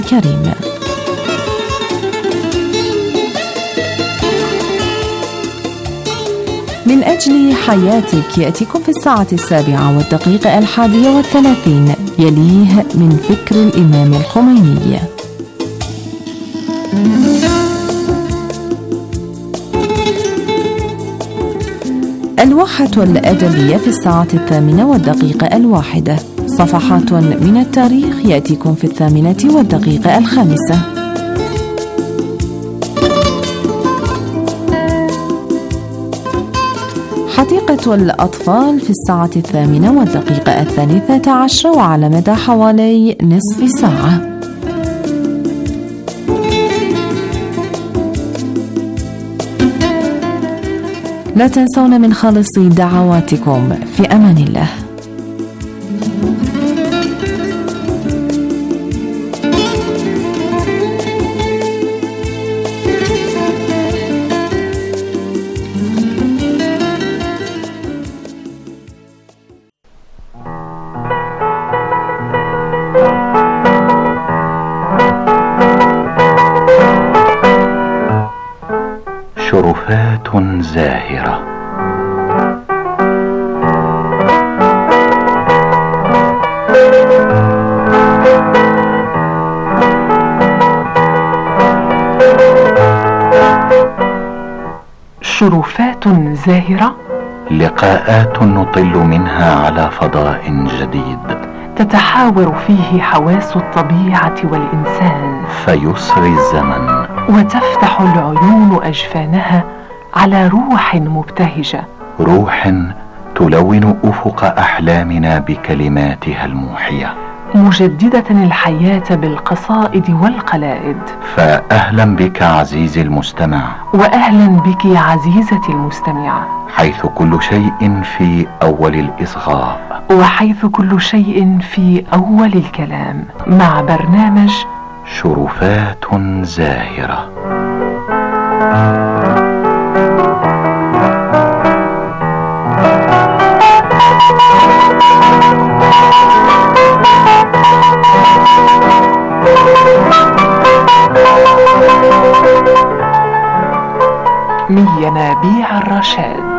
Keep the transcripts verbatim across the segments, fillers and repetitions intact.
كريم. من أجل حياتك يأتيكم في الساعة السابعة والدقيقة الحادية والثلاثين، يليه من فكر الإمام الخميني. الواحة الأدبية في الساعة الثامنة والدقيقة الواحدة. صفحات من التاريخ يأتيكم في الثامنة والدقيقة الخامسة. حديقة الأطفال في الساعة الثامنة والدقيقة الثالثة عشر وعلى مدى حوالي نصف ساعة. لا تنسون من خالص دعواتكم. في أمان الله. شرفات زاهرة. شرفات زاهرة، لقاءات نطل منها على فضاء جديد، تتحاور فيه حواس الطبيعة والإنسان، فيسري الزمن وتفتح العيون أجفانها على روح مبتهجة، روح تلون أفق أحلامنا بكلماتها الموحية، مجددة الحياة بالقصائد والقلائد. فأهلا بك عزيزي المستمع، وأهلا بك عزيزتي المستمعة، حيث كل شيء في أول الإصغاء، وحيث كل شيء في أول الكلام، مع برنامج شرفات زاهرة. من ينابيع الرشاد.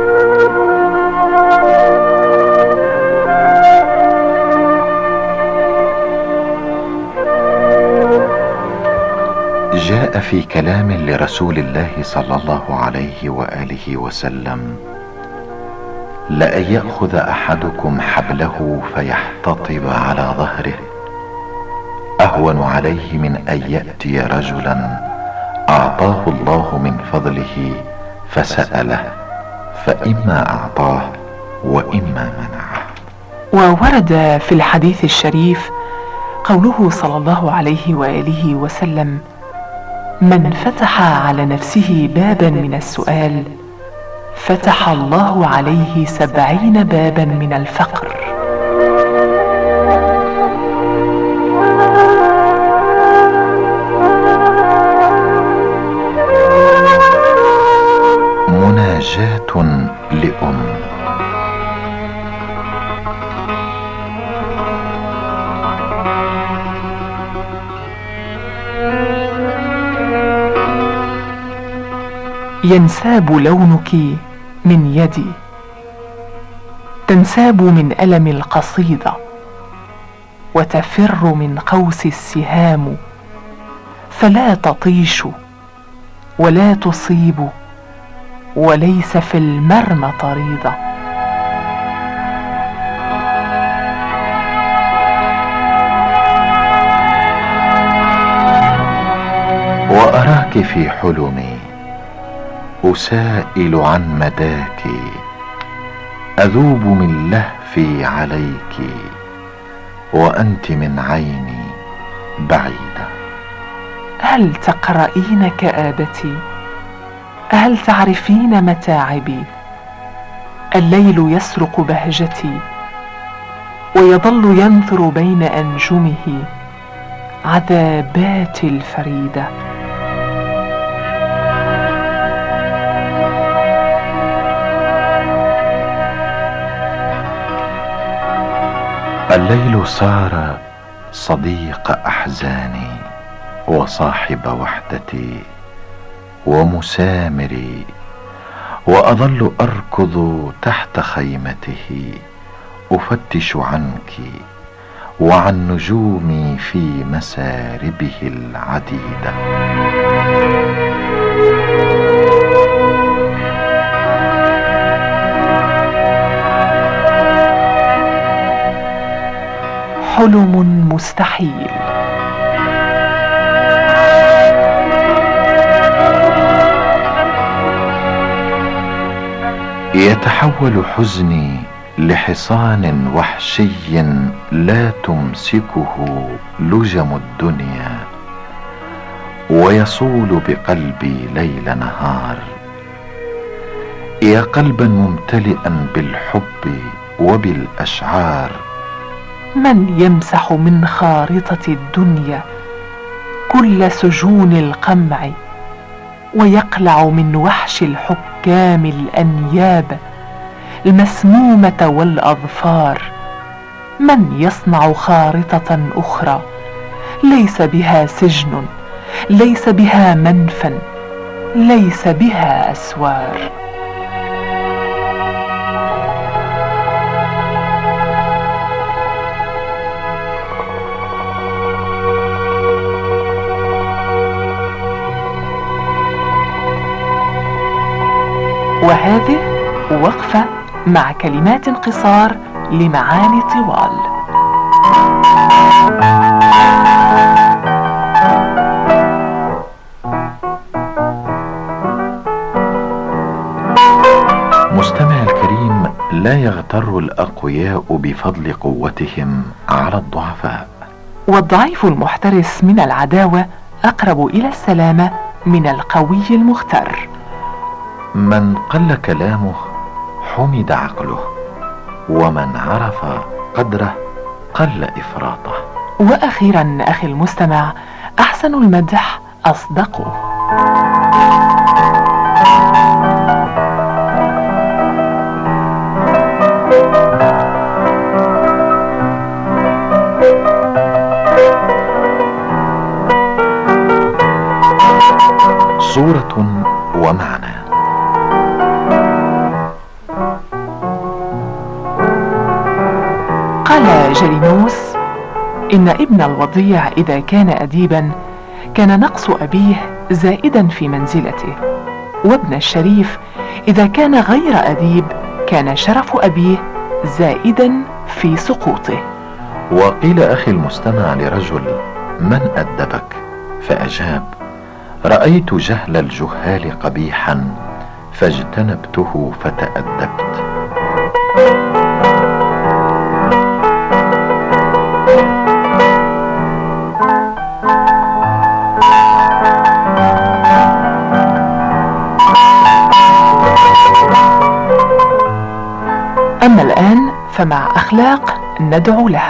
جاء في كلام لرسول الله صلى الله عليه وآله وسلم: لأن يأخذ أحدكم حبله فيحتطب على ظهره أهون عليه من أن يأتي رجلا أعطاه الله من فضله فسأله، فإما أعطاه وإما منعه. وورد في الحديث الشريف قوله صلى الله عليه وآله وسلم: من فتح على نفسه بابا من السؤال فتح الله عليه سبعين بابا من الفقر. مناجاة لأم. ينساب لونك من يدي، تنساب من ألم القصيدة، وتفر من قوس السهام، فلا تطيش ولا تصيب، وليس في المرمى طريضة. وأراك في حلمي أسائل عن مداك، أذوب من لهفي عليك وأنت من عيني بعيدة. هل تقرأين كآبتي؟ هل تعرفين متاعبي؟ الليل يسرق بهجتي، ويظل ينثر بين أنجمه عذاباتي الفريدة. الليل صار صديق أحزاني، وصاحب وحدتي ومسامري، وأظل أركض تحت خيمته أفتش عنك وعن نجومي في مساربه العديدة. حلم مستحيل. يتحول حزني لحصان وحشي لا تمسكه لجم الدنيا، ويصول بقلبي ليل نهار. يا قلبا ممتلئا بالحب وبالأشعار، من يمسح من خارطة الدنيا كل سجون القمع، ويقلع من وحش الحكام الأنياب المسمومة والأظفار؟ من يصنع خارطة أخرى ليس بها سجن، ليس بها منفى، ليس بها أسوار؟ وهذه وقفة مع كلمات قصار لمعاني طوال. مستمع الكريم، لا يغتر الأقوياء بفضل قوتهم على الضعفاء، والضعيف المحترس من العداوة أقرب إلى السلامة من القوي المغتر. من قل كلامه حمد عقله، ومن عرف قدره قل إفراطه. وأخيرا أخي المستمع، أحسن المدح أصدقه. صورة ومعنى. قال جالينوس إن ابن الوضيع إذا كان أديبا كان نقص أبيه زائدا في منزلته، وابن الشريف إذا كان غير أديب كان شرف أبيه زائدا في سقوطه. وقيل أخي المستمع لرجل: من أدبك؟ فأجاب: رأيت جهل الجهال قبيحا فاجتنبته فتأدبت. أما الآن فمع أخلاق ندعو لها.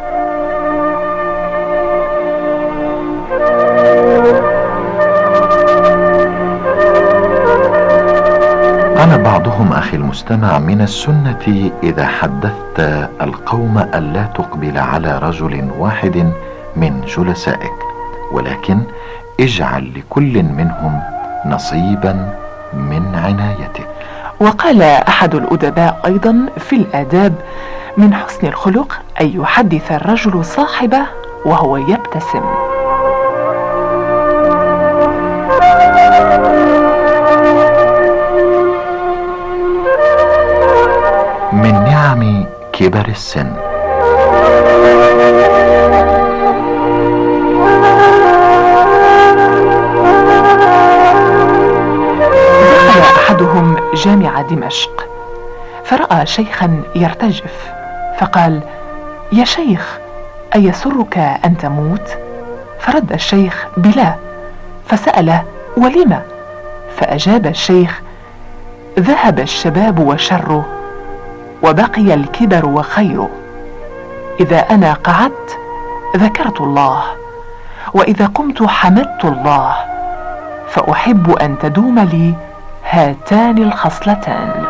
قال بعضهم أخي المستمع: من السنة إذا حدثت القوم ألا تقبل على رجل واحد من جلسائك، ولكن اجعل لكل منهم نصيبا من عنايتك. وقال أحد الأدباء أيضا في الآداب: من حسن الخلق أن يحدث الرجل صاحبه وهو يبتسم. من نعم كبر السن. دخل أحدهم جامع دمشق فرأى شيخا يرتجف، فقال: يا شيخ، أيسرك أن تموت؟ فرد الشيخ: بلا. فسأله: ولم؟ فأجاب الشيخ: ذهب الشباب وشره، وبقي الكبر وخيره. إذا أنا قعدت ذكرت الله، وإذا قمت حمدت الله، فأحب أن تدوم لي هاتان الخصلتان.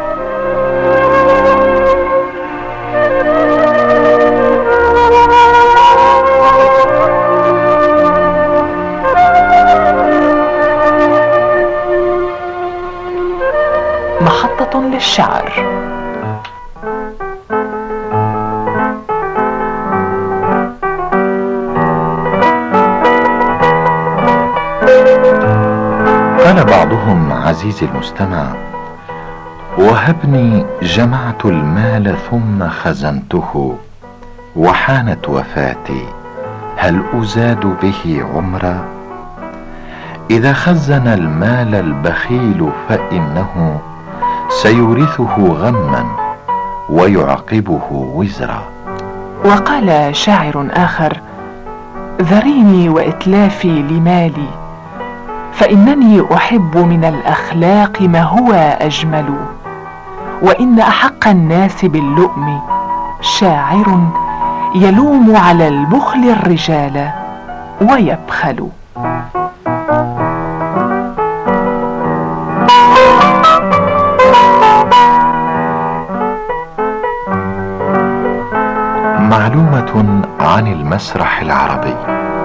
الشعر. قال بعضهم: عزيزي المستمع، وهبني جمعت المال ثم خزنته، وحانت وفاتي هل أزاد به عمرا؟ إذا خزن المال البخيل فإنه سيورثه غما ويعقبه وزرا. وقال شاعر آخر: ذريني وإتلافي لمالي، فإنني أحب من الأخلاق ما هو أجمل، وإن أحق الناس باللؤم شاعر يلوم على البخل الرجال ويبخل. معلومة عن المسرح العربي.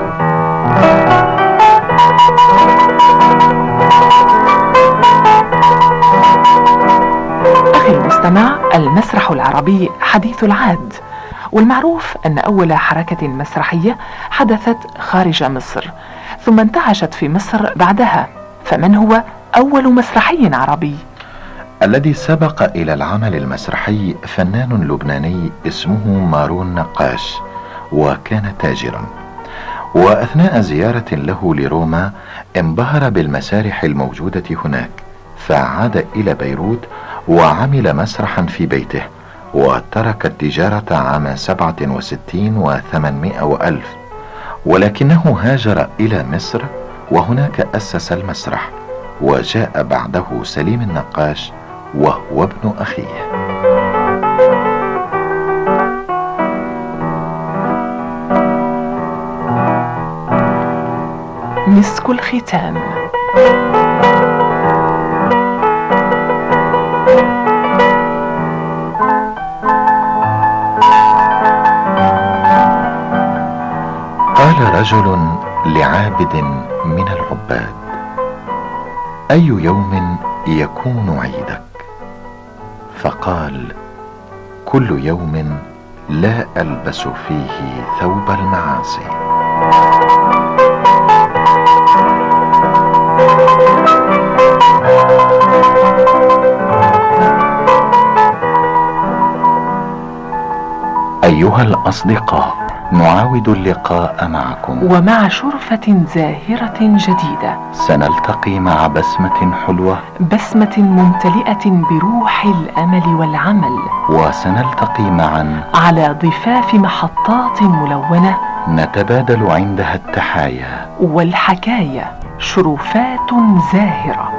أخي المستمع، المسرح العربي حديث العهد، والمعروف أن أول حركة مسرحية حدثت خارج مصر، ثم انتعشت في مصر بعدها. فمن هو أول مسرحي عربي؟ الذي سبق إلى العمل المسرحي فنان لبناني اسمه مارون نقاش، وكان تاجرا، وأثناء زيارة له لروما انبهر بالمسارح الموجودة هناك، فعاد إلى بيروت وعمل مسرحا في بيته، وترك التجارة عام سبعة وستين وثمانمائة وألف، ولكنه هاجر إلى مصر وهناك أسس المسرح، وجاء بعده سليم النقاش وهو ابن أخيه. مسك الختام. قال رجل لعابد من العباد: أي يوم يكون عيدك؟ فقال: كل يوم لا ألبس فيه ثوب المعاصي. أيها الأصدقاء، نعاود اللقاء معكم ومع شرفة زاهرة جديدة. سنلتقي مع بسمة حلوة، بسمة ممتلئة بروح الأمل والعمل، وسنلتقي معا على ضفاف محطات ملونة نتبادل عندها التحايا والحكايا، شرفات زاهرة.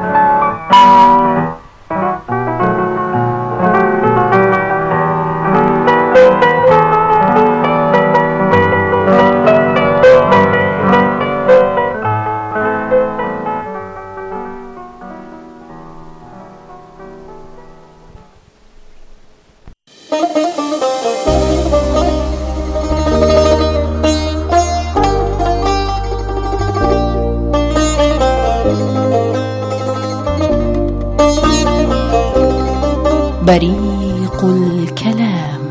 بريق الكلام.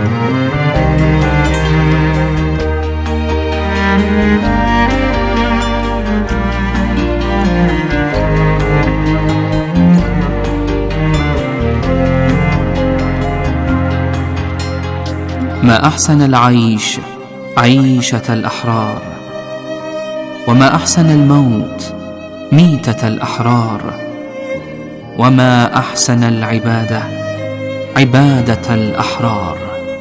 ما أحسن العيش عيشة الأحرار، وما أحسن الموت ميتة الأحرار، وما أحسن العبادة عبادة الأحرار.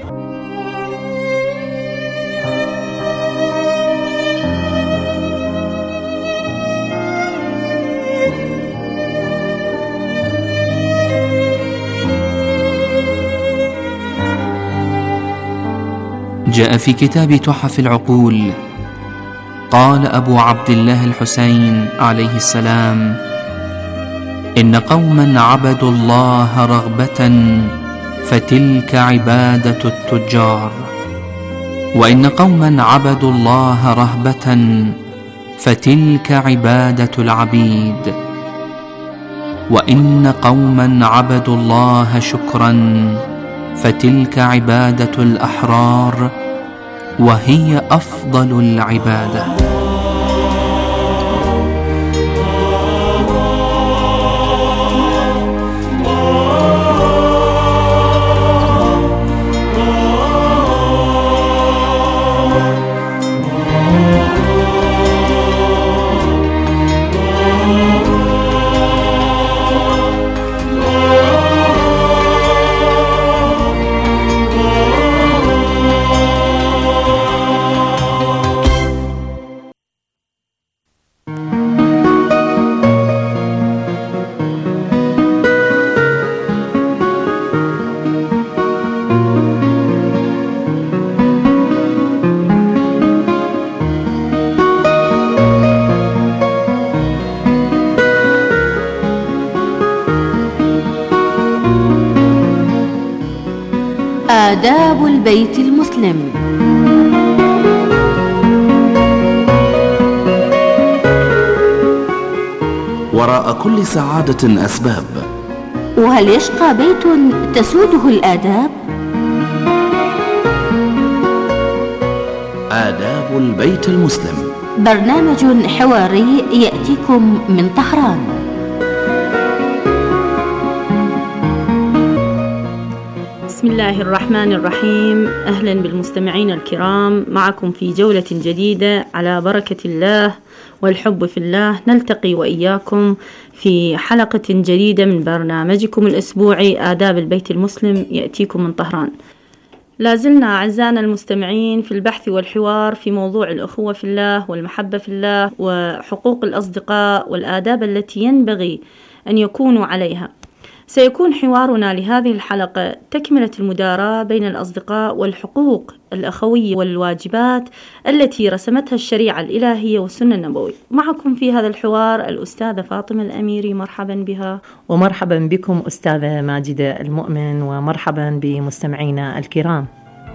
جاء في كتاب تحف العقول: قال أبو عبد الله الحسين عليه السلام: إن قوما عبدوا الله رغبة فتلك عبادة التجار، وإن قوما عبدوا الله رهبة فتلك عبادة العبيد، وإن قوما عبدوا الله شكرا فتلك عبادة الأحرار وهي أفضل العبادة. آداب البيت المسلم. وراء كل سعادة أسباب، وهل يشقى بيت تسوده الآداب؟ آداب البيت المسلم، برنامج حواري يأتيكم من طهران. بسم الله الرحمن الرحيم. أهلا بالمستمعين الكرام، معكم في جولة جديدة على بركة الله والحب في الله. نلتقي وإياكم في حلقة جديدة من برنامجكم الأسبوعي آداب البيت المسلم يأتيكم من طهران. لازلنا أعزائنا المستمعين في البحث والحوار في موضوع الأخوة في الله والمحبة في الله وحقوق الأصدقاء والآداب التي ينبغي أن يكونوا عليها. سيكون حوارنا لهذه الحلقة تكملة المداراة بين الأصدقاء والحقوق الأخوية والواجبات التي رسمتها الشريعة الإلهية والسنة النبوية. معكم في هذا الحوار الأستاذة فاطمة الأميري، مرحبا بها. ومرحبا بكم أستاذة ماجدة المؤمن، ومرحبا بمستمعينا الكرام.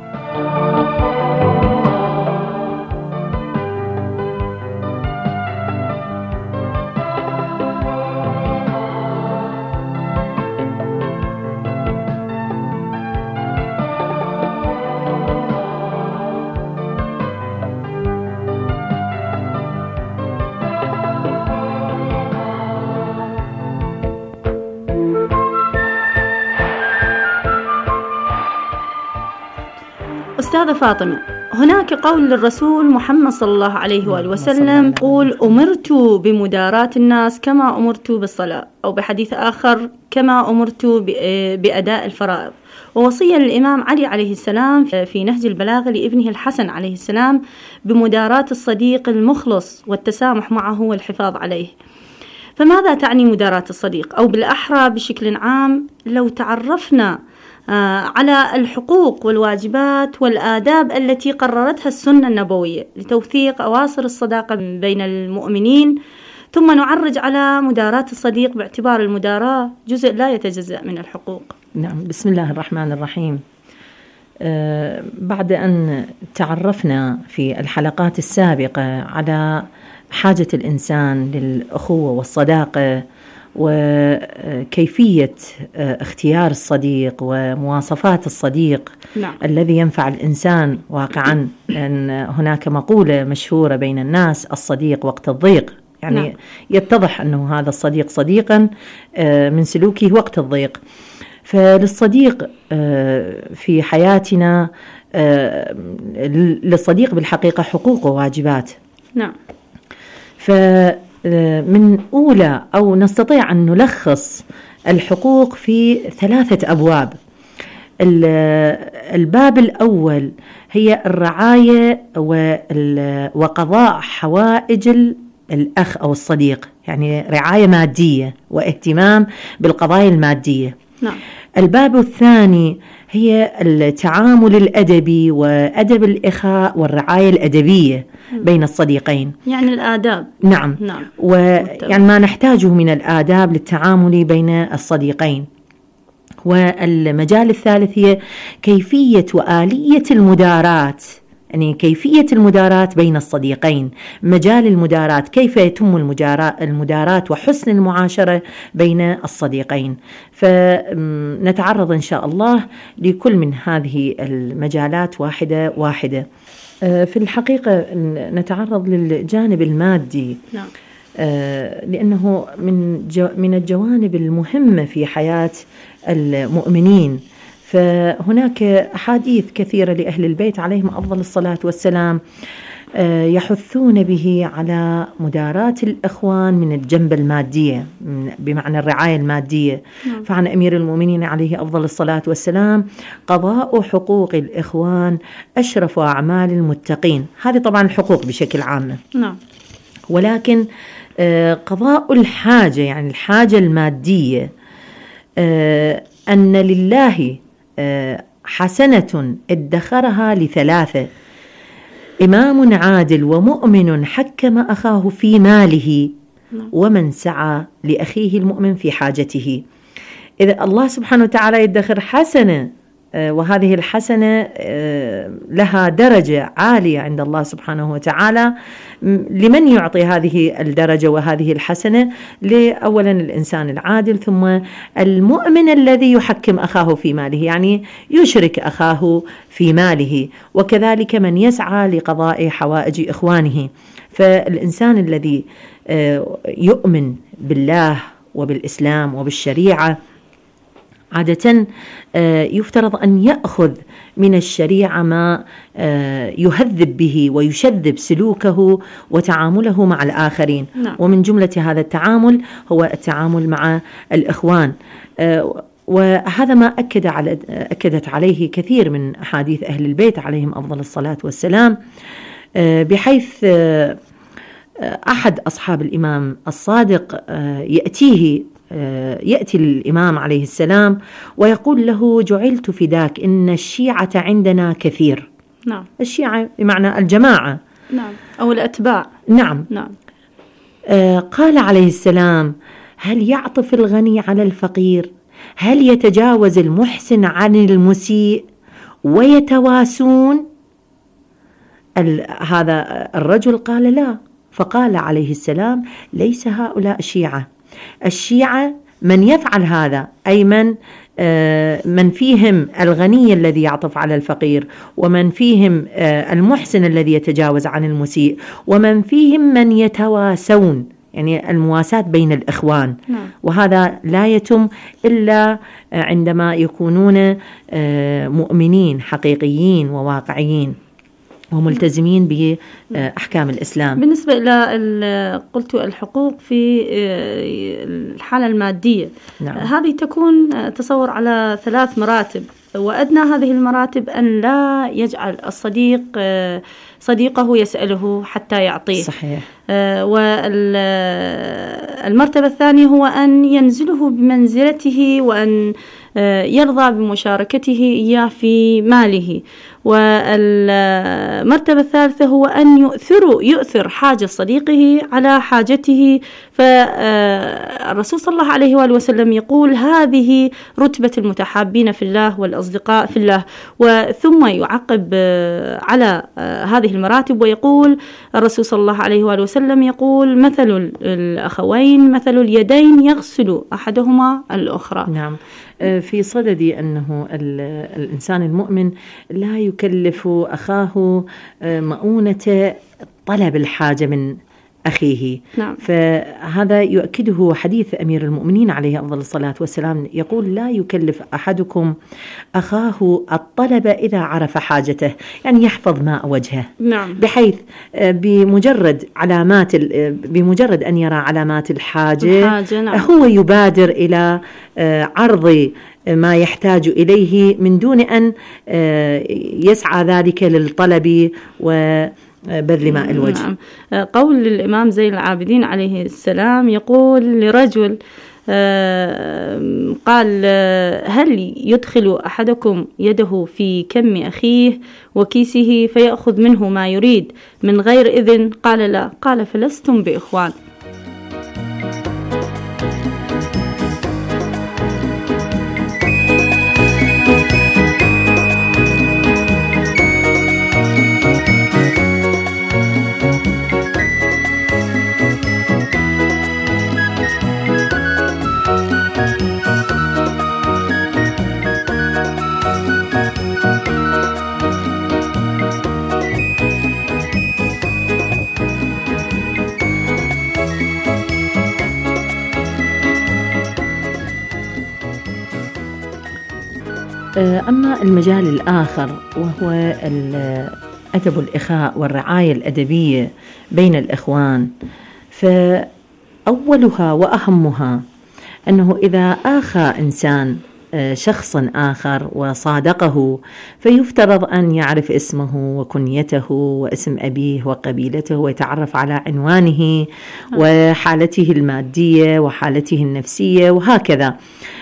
أستاذة فاطمة، هناك قول للرسول محمد صلى الله عليه وآله وسلم قول: أمرت بمداراة الناس كما أمرت بالصلاة، أو بحديث آخر كما أمرت بأداء الفرائض. ووصية للإمام علي عليه السلام في نهج البلاغة لابنه الحسن عليه السلام بمداراة الصديق المخلص والتسامح معه والحفاظ عليه. فماذا تعني مداراة الصديق؟ أو بالأحرى بشكل عام لو تعرفنا على الحقوق والواجبات والآداب التي قررتها السنة النبوية لتوثيق أواصر الصداقة بين المؤمنين، ثم نعرج على مداراة الصديق باعتبار المداراة جزء لا يتجزأ من الحقوق. نعم، بسم الله الرحمن الرحيم. أه بعد أن تعرفنا في الحلقات السابقة على حاجة الإنسان للأخوة والصداقة وكيفية اختيار الصديق ومواصفات الصديق، نعم. الذي ينفع الإنسان واقعا، أن هناك مقولة مشهورة بين الناس: الصديق وقت الضيق، يعني نعم. يتضح أنه هذا الصديق صديقا من سلوكه وقت الضيق. فللصديق في حياتنا، للصديق بالحقيقة حقوق وواجبات، نعم. ف من أولى أو نستطيع أن نلخص الحقوق في ثلاثة أبواب. الباب الأول هي الرعاية وقضاء حوائج الأخ أو الصديق، يعني رعاية مادية واهتمام بالقضايا المادية، نعم. الباب الثاني هي التعامل الأدبي وأدب الإخاء والرعاية الأدبية بين الصديقين، يعني الآداب، نعم, نعم. ويعني ما نحتاجه من الآداب للتعامل بين الصديقين. والمجال الثالث هي كيفية وآلية المداراة يعني كيفية المداراة بين الصديقين، مجال المداراة، كيف يتم المداراة وحسن المعاشرة بين الصديقين. فنتعرض إن شاء الله لكل من هذه المجالات واحدة واحدة. في الحقيقة نتعرض للجانب المادي، نعم. لأنه من من الجوانب المهمة في حياة المؤمنين. فهناك أحاديث كثيرة لأهل البيت عليهم أفضل الصلاة والسلام يحثون به على مداراة الإخوان من الجنب المادية، بمعنى الرعاية المادية. نعم. فعن أمير المؤمنين عليه أفضل الصلاة والسلام: قضاء حقوق الإخوان أشرف أعمال المتقين. هذه طبعا الحقوق بشكل عام. نعم. ولكن قضاء الحاجة، يعني الحاجة المادية، أن لله حسنة ادخرها لثلاثة: إمام عادل، ومؤمن حكم أخاه في ماله، ومن سعى لأخيه المؤمن في حاجته. إذا الله سبحانه وتعالى يدخر حسنة، وهذه الحسنة لها درجة عالية عند الله سبحانه وتعالى. لمن يعطي هذه الدرجة وهذه الحسنة؟ لأولا الإنسان العادل، ثم المؤمن الذي يحكم أخاه في ماله، يعني يشرك أخاه في ماله، وكذلك من يسعى لقضاء حوائج إخوانه. فالإنسان الذي يؤمن بالله وبالإسلام وبالشريعة عادة يفترض أن يأخذ من الشريعة ما يهذب به ويشذب سلوكه وتعامله مع الآخرين. نعم. ومن جملة هذا التعامل هو التعامل مع الإخوان، وهذا ما أكد على أكدت عليه كثير من أحاديث أهل البيت عليهم أفضل الصلاة والسلام، بحيث أحد أصحاب الإمام الصادق يأتيه يأتي الإمام عليه السلام ويقول له: جعلت فداك، إن الشيعة عندنا كثير. نعم. الشيعة بمعنى الجماعة، نعم، أو الأتباع. نعم. نعم. آه قال عليه السلام: هل يعطف الغني على الفقير؟ هل يتجاوز المحسن عن المسيء ويتواسون؟ هذا الرجل قال: لا. فقال عليه السلام: ليس هؤلاء الشيعة. الشيعة من يفعل هذا، أي من من فيهم الغني الذي يعطف على الفقير، ومن فيهم المحسن الذي يتجاوز عن المسيء، ومن فيهم من يتواسون، يعني المواساة بين الإخوان. نعم. وهذا لا يتم إلا عندما يكونون مؤمنين حقيقيين وواقعيين وملتزمين بأحكام الإسلام. بالنسبة إلى قلت الحقوق في الحالة المادية، نعم. هذه تكون تصور على ثلاث مراتب، وأدنى هذه المراتب أن لا يجعل الصديق صديقه يسأله حتى يعطيه. صحيح. والمرتبة الثانية هو أن ينزله بمنزلته، وأن يرضى بمشاركته إياه في ماله. والمرتبة الثالثة هو أن يؤثر يؤثر حاجة صديقه على حاجته. فالرسول صلى الله عليه وآله وسلم يقول: هذه رتبة المتحابين في الله والأصدقاء في الله. وثم يعقب على هذه المراتب ويقول الرسول صلى الله عليه وآله وسلم يقول: مثل الأخوين مثل اليدين يغسل أحدهما الأخرى. نعم. في صدد أنه الإنسان المؤمن لا يكلف أخاه مؤونة طلب الحاجة من أخيه. نعم. فهذا يؤكده حديث أمير المؤمنين عليه أفضل الصلاة والسلام، يقول: لا يكلف أحدكم أخاه الطلب إذا عرف حاجته، يعني يحفظ ماء وجهه. نعم. بحيث بمجرد علامات بمجرد أن يرى علامات الحاجة, الحاجة نعم. هو يبادر إلى عرض ما يحتاج إليه من دون أن يسعى ذلك للطلب و بذل ماء الوجه. نعم. قول الإمام زين العابدين عليه السلام يقول لرجل قال: هل يدخل أحدكم يده في كم أخيه وكيسه فيأخذ منه ما يريد من غير إذن؟ قال: لا. قال: فلستم بإخوان. أما المجال الآخر وهو أدب الإخاء والرعاية الأدبية بين الإخوان، فأولها وأهمها أنه إذا آخى إنسان شخصا آخر وصادقه فيفترض أن يعرف اسمه وكنيته واسم أبيه وقبيلته ويتعرف على عنوانه وحالته المادية وحالته النفسية وهكذا.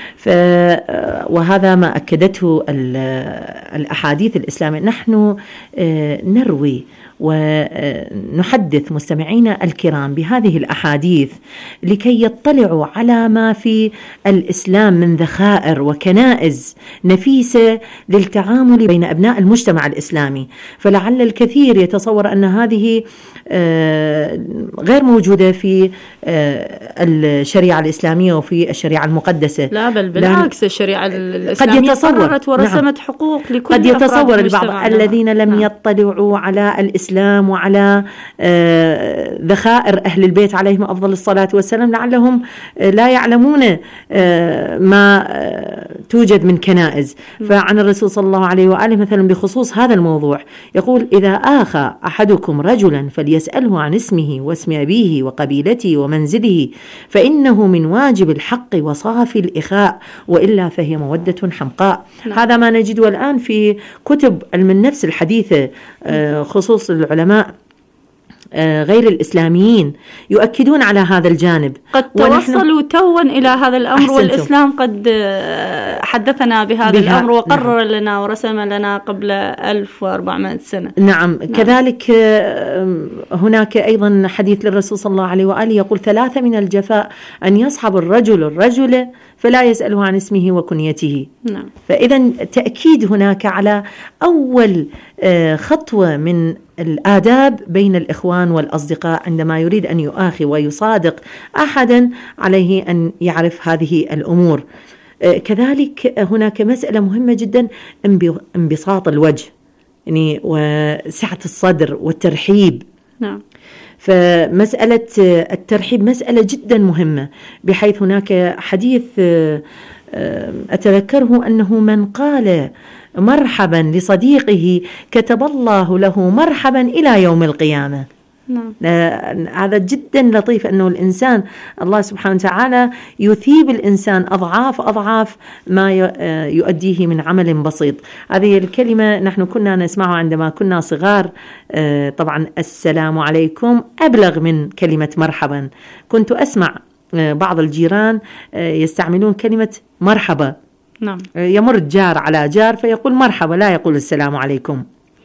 وهذا ما أكدته الأحاديث الإسلامية. نحن نروي ونحدث مستمعينا الكرام بهذه الأحاديث لكي يطلعوا على ما في الإسلام من ذخائر وكنائز نفيسة للتعامل بين أبناء المجتمع الإسلامي. فلعل الكثير يتصور أن هذه غير موجودة في الشريعة الإسلامية وفي الشريعة المقدسة. لا بل بالعكس، الشريعة الإسلامية قررت ورسمت نعم. حقوق لكل قد يتصور البعض الذين لم نعم. يطلعوا على الإسلام وعلى ذخائر أهل البيت عليهم أفضل الصلاة والسلام لعلهم لا يعلمون ما توجد من كنائز. فعن الرسول صلى الله عليه وآله مثلا بخصوص هذا الموضوع يقول: إذا آخى أحدكم رجلا فليسأله عن اسمه واسم أبيه وقبيلته ومنزله فإنه من واجب الحق وصافي الإخاء وإلا فهي مودة حمقاء. نعم. هذا ما نجده الآن في كتب علم النفس الحديثة، خصوص العلماء غير الإسلاميين يؤكدون على هذا الجانب. قد توصلوا توا إلى هذا الأمر أحسنتم. والإسلام قد حدثنا بهذا بها. الأمر وقرر نعم. لنا ورسم لنا قبل ألف وأربعمائة سنة. نعم. نعم كذلك هناك أيضا حديث للرسول صلى الله عليه وآله يقول: ثلاثة من الجفاء أن يصحب الرجل الرجل فلا يسأله عن اسمه وكنيته. نعم. فإذا تأكيد هناك على أول خطوة من الآداب بين الإخوان والأصدقاء عندما يريد أن يؤاخي ويصادق أحدا عليه أن يعرف هذه الأمور. كذلك هناك مسألة مهمة جدا، انبساط الوجه يعني وسعة الصدر والترحيب. نعم. فمسألة الترحيب مسألة جدا مهمة، بحيث هناك حديث أتذكره أنه من قال مرحبا لصديقه كتب الله له مرحبا إلى يوم القيامة. نعم. هذا جدا لطيف، أنه الإنسان الله سبحانه وتعالى يثيب الإنسان أضعاف أضعاف ما يؤديه من عمل بسيط. هذه الكلمة نحن كنا نسمعها عندما كنا صغار. طبعا السلام عليكم أبلغ من كلمة مرحبا. كنت أسمع بعض الجيران يستعملون كلمة مرحبا. نعم. يمر جار على جار فيقول مرحبا، لا يقول السلام عليكم.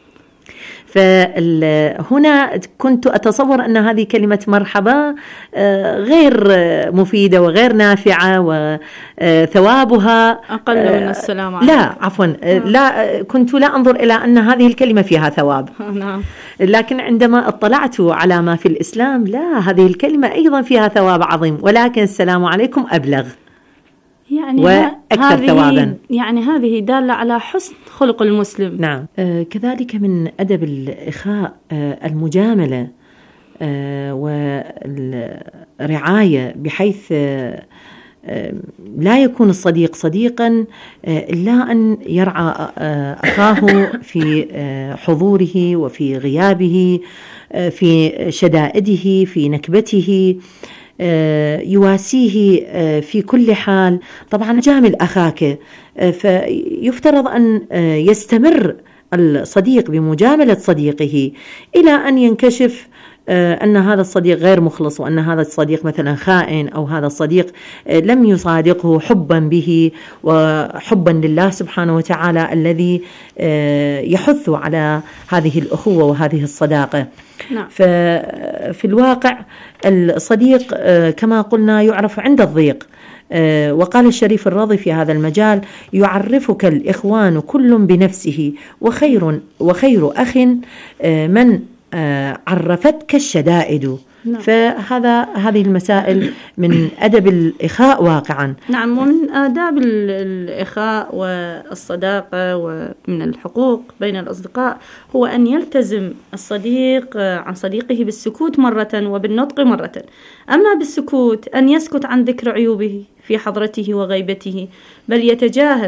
فهنا كنت أتصور أن هذه كلمة مرحبا غير مفيدة وغير نافعة وثوابها أقل من السلام عليكم. لا عفوا لا كنت لا أنظر إلى أن هذه الكلمة فيها ثواب. نعم. لكن عندما اطلعت على ما في الإسلام لا، هذه الكلمة أيضا فيها ثواب عظيم، ولكن السلام عليكم أبلغ يعني وأكثر ثوابا. يعني هذه دالة على حسن خلق المسلم. نعم. آه كذلك من أدب الإخاء آه المجاملة آه والرعاية، بحيث آه آه لا يكون الصديق صديقا آه إلا أن يرعى آه أخاه في آه حضوره وفي غيابه آه في شدائده في نكبته، يواسيه في كل حال. طبعا جامل أخاك، فيفترض أن يستمر الصديق بمجاملة صديقه إلى أن ينكشف أن هذا الصديق غير مخلص، وأن هذا الصديق مثلا خائن، أو هذا الصديق لم يصادقه حبا به وحبا لله سبحانه وتعالى الذي يحث على هذه الأخوة وهذه الصداقة. نعم. ففي الواقع الصديق كما قلنا يعرف عند الضيق. وقال الشريف الراضي في هذا المجال: يعرفك الإخوان كل بنفسه وخير وخير أخ من عرفتك الشدائد. نعم. فهذا هذه المسائل من أدب الإخاء واقعا. نعم. ومن آداب الإخاء والصداقة ومن الحقوق بين الأصدقاء هو أن يلتزم الصديق عن صديقه بالسكوت مرة وبالنطق مرة. أما بالسكوت أن يسكت عن ذكر عيوبه في حضرته وغيبته، بل يتجاهل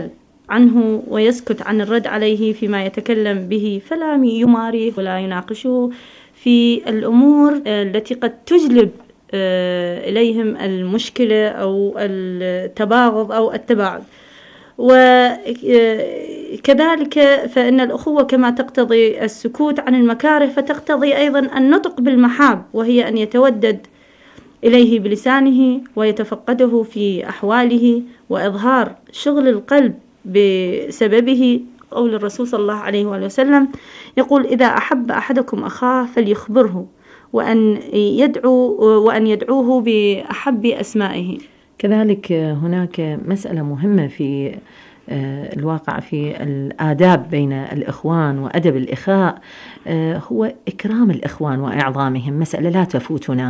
عنه ويسكت عن الرد عليه فيما يتكلم به، فلا يماريه ولا يناقشه في الأمور التي قد تجلب إليهم المشكلة أو التباغض أو التباعد. وكذلك فإن الأخوة كما تقتضي السكوت عن المكاره فتقتضي أيضا النطق بالمحاب، وهي أن يتودد إليه بلسانه ويتفقده في أحواله وإظهار شغل القلب بسببه. قول الرسول صلى الله عليه وآله وسلم يقول: إذا أحب أحدكم أخاه فليخبره وأن يدعو وأن يدعوه بأحب أسمائه. كذلك هناك مسألة مهمة في الواقع في الآداب بين الإخوان وأدب الإخاء، هو إكرام الإخوان وإعظامهم، مسألة لا تفوتنا.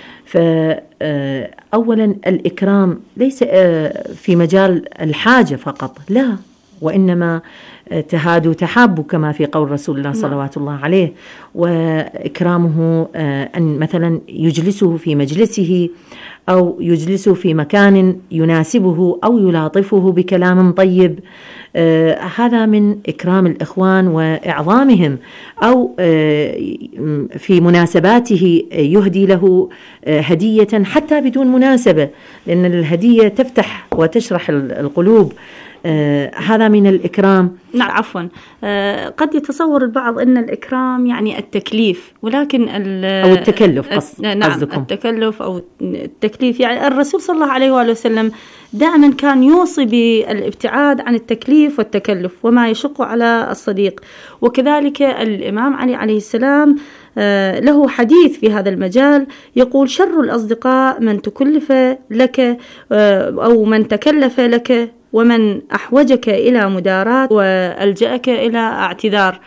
فأولا الإكرام ليس في مجال الحاجة فقط، لا، وإنما تهادوا تحابوا كما في قول رسول الله صلوات الله عليه. وإكرامه أن مثلا يجلسه في مجلسه أو يجلسه في مكان يناسبه أو يلاطفه بكلام طيب، آه هذا من إكرام الإخوان وإعظامهم. أو آه في مناسباته يهدي له آه هدية حتى بدون مناسبة، لأن الهدية تفتح وتشرح القلوب. آه هذا من الإكرام. نعم، عفوا. آه قد يتصور البعض أن الإكرام يعني التكليف، ولكن أو التكلف قص... نعم قصدكم. التكلف أو التكليف، يعني الرسول صلى الله عليه وآله وسلم دائما كان يوصي بالابتعاد عن التكليف والتكلف وما يشق على الصديق. وكذلك الإمام علي عليه السلام آه له حديث في هذا المجال، يقول: شر الأصدقاء من تكلف لك آه أو من تكلف لك، ومن أحوجك إلى مداراة وألجأك إلى اعتذار.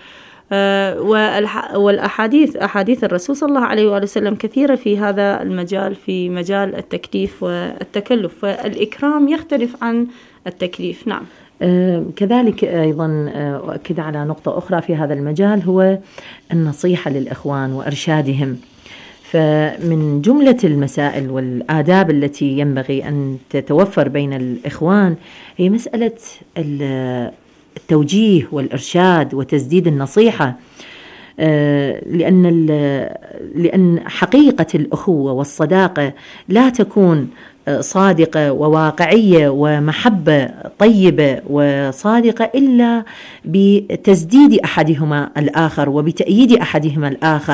والأحاديث أحاديث الرسول صلى الله عليه وآله وسلم كثيرة في هذا المجال، في مجال التكليف والتكلف، فالإكرام يختلف عن التكليف. نعم. كذلك أيضا أؤكد على نقطة أخرى في هذا المجال، هو النصيحة للإخوان وإرشادهم. فمن جملة المسائل والآداب التي ينبغي أن تتوفر بين الإخوان هي مسألة التوجيه والإرشاد وتسديد النصيحة، لأن لأن حقيقة الأخوة والصداقة لا تكون صادقة وواقعية ومحبة طيبة وصادقة إلا بتسديد أحدهما الآخر وبتأييد أحدهما الآخر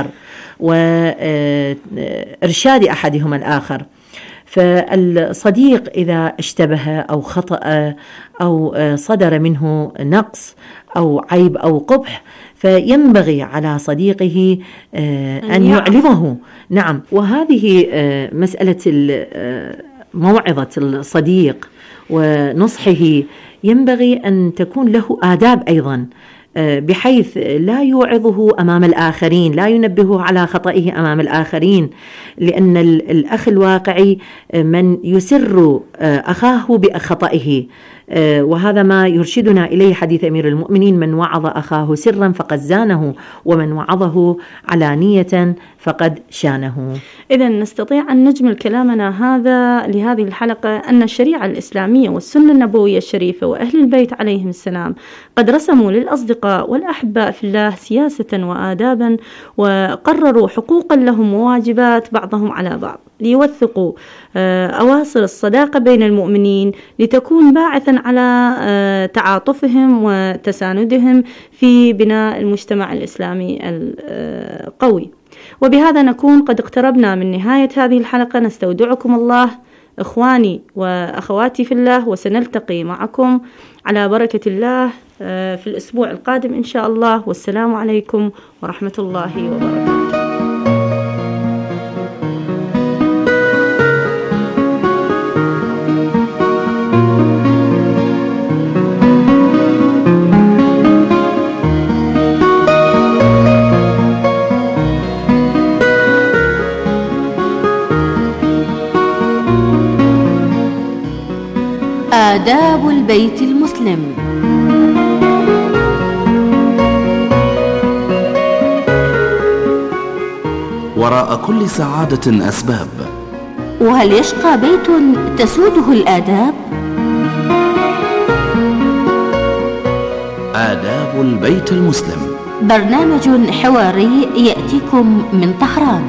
وإرشاد أحدهما الآخر. فالصديق إذا اشتبه أو خطأ أو صدر منه نقص أو عيب أو قبح، فينبغي على صديقه أن يعلمه. نعم. وهذه مسألة موعظة الصديق ونصحه ينبغي أن تكون له آداب أيضا، بحيث لا يوعظه أمام الآخرين، لا ينبهه على خطئه أمام الآخرين، لأن الأخ الواقعي من يسر أخاه بخطئه، وهذا ما يرشدنا إليه حديث أمير المؤمنين: من وعظ أخاه سرا فقد زانه، ومن وعظه علانية فقد شانه. إذا نستطيع أن نجمل كلامنا هذا لهذه الحلقة أن الشريعة الإسلامية والسنة النبوية الشريفة وأهل البيت عليهم السلام قد رسموا للأصدقاء والأحباء في الله سياسة وآدابا، وقرروا حقوقا لهم وواجبات بعضهم على بعض، ليوثقوا أواصر الصداقة بين المؤمنين، لتكون باعثا على تعاطفهم وتساندهم في بناء المجتمع الإسلامي القوي. وبهذا نكون قد اقتربنا من نهاية هذه الحلقة. نستودعكم الله إخواني وأخواتي في الله، وسنلتقي معكم على بركة الله في الأسبوع القادم إن شاء الله. والسلام عليكم ورحمة الله وبركاته. آداب البيت المسلم. وراء كل سعادة أسباب، وهل يشقى بيت تسوده الآداب؟ آداب البيت المسلم، برنامج حواري يأتيكم من طهران.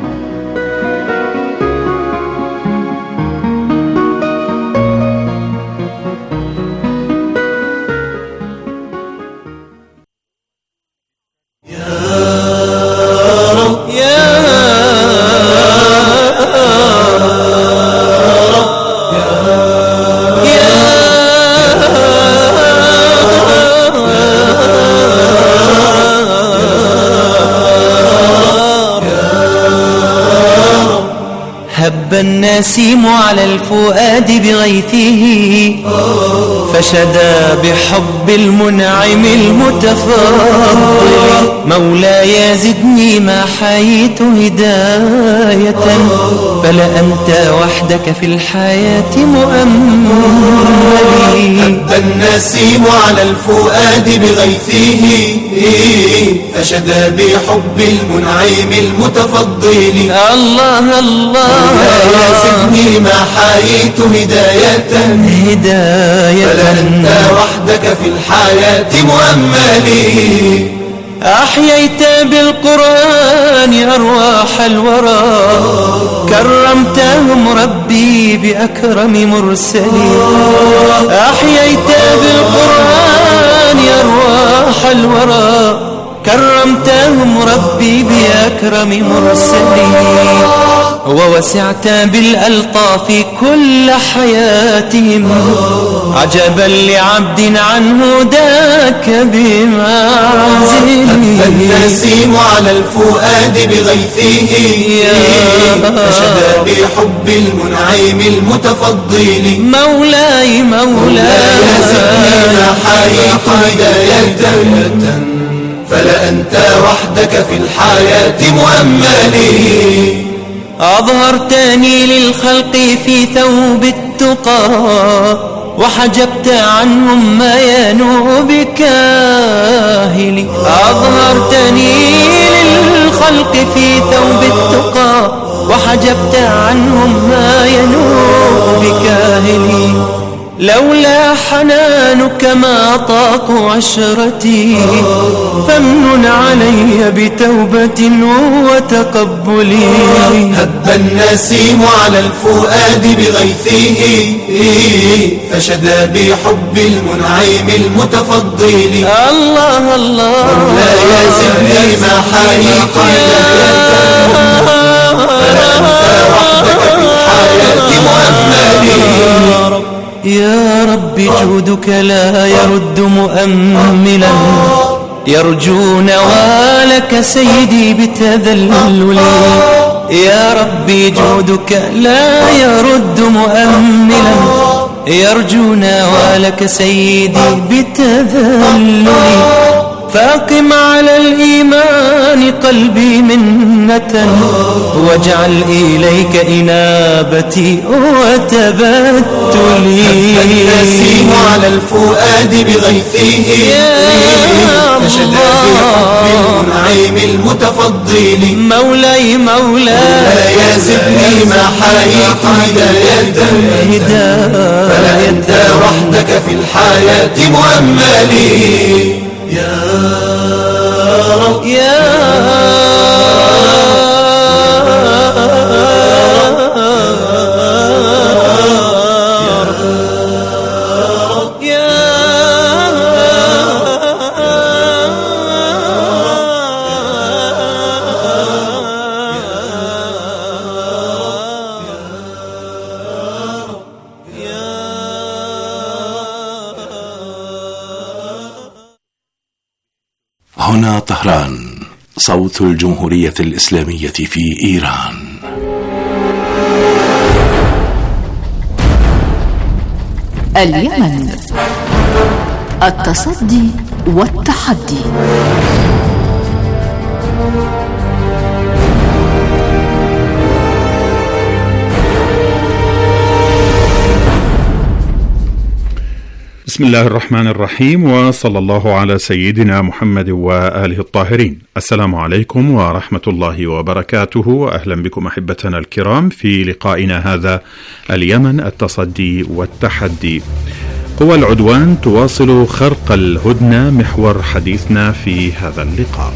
هب النسيم على الفؤاد بغيثه فشدا بحب المنعم المتفضل. مولاي زدني ما حييت هداية فلأنت وحدك في الحياة مؤملي. هب النسيم على الفؤاد بغيثه فشدا بحب المنعم المتفضل. الله الله مولاي زدني ما حييت هداية هداية فلأنت وحدك في الحياة مؤملي. أحييت بالقرآن أرواح الورى كرمتهم ربي بأكرم مرسلين. أحييت بالقرآن أرواح الورى كرمتهم ربي بأكرم مرسلين. ووسعت بالألطاف كل حياتهم عجبا لعبد عن هداك بمعزل. النسيم على الفؤاد بغيثه فشدا بحب المنعم المتفضل. مولاي مولاي زدني ما حييت هداية فلأنت وحدك في الحياة مؤملي. أظهرتني للخلق في ثوب التقى وحجبت عنهم ما ينوء بكاهلي. أظهرتني للخلق في ثوب التقى وحجبت عنهم ما ينوء بكاهلي. لولا حنانك ما طاق عشرتي فامنن علي بتوبة وتقبلي. هب النسيم على الفؤاد بغيثه فشدا بحب المنعم المتفضل. الله الله مولاي زدني ما حييت هداية فلأنت وحدك في الحياة مؤملي. يا رب جودك لا يرد مؤملا يرجو نوالك سيدي بتذلل. يا رب جودك لا يرد مؤملا يرجو نوالك سيدي بتذلل. فاقم على الإيمان قلبي منة واجعل إليك إنابتي وتبتلي. النسيم على الفؤاد بغيثه فشدا بحب المنعم المتفضل. مولاي مولاي زدني ما حييت هداية فلأنت وحدك في الحياة مؤملي. يا رب يا هنا طهران، صوت الجمهورية الإسلامية في إيران. اليمن، التصدي والتحدي. بسم الله الرحمن الرحيم، وصلى الله على سيدنا محمد وآله الطاهرين. السلام عليكم ورحمة الله وبركاته، وأهلا بكم أحبتنا الكرام في لقائنا هذا اليمن، التصدي والتحدي. قوى العدوان تواصل خرق الهدنة محور حديثنا في هذا اللقاء.